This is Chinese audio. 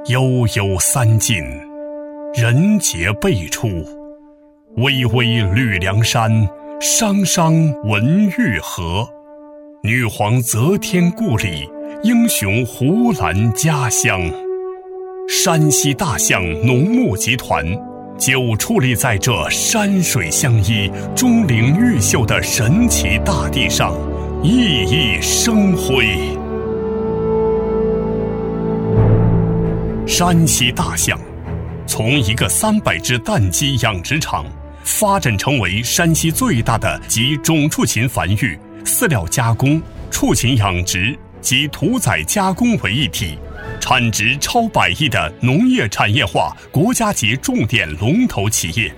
悠悠三晋，人杰辈出。巍巍绿梁山，商商闻玉河。女皇则天故里，英雄胡兰家乡。山西大象农牧集团就矗立在这山水相依、钟灵毓秀的神奇大地上，熠熠生辉。山西大象从一个300只蛋鸡养殖场发展成为山西最大的集种畜禽繁育、饲料加工、畜禽养殖及屠宰加工为一体，产值超100亿的农业产业化国家级重点龙头企业。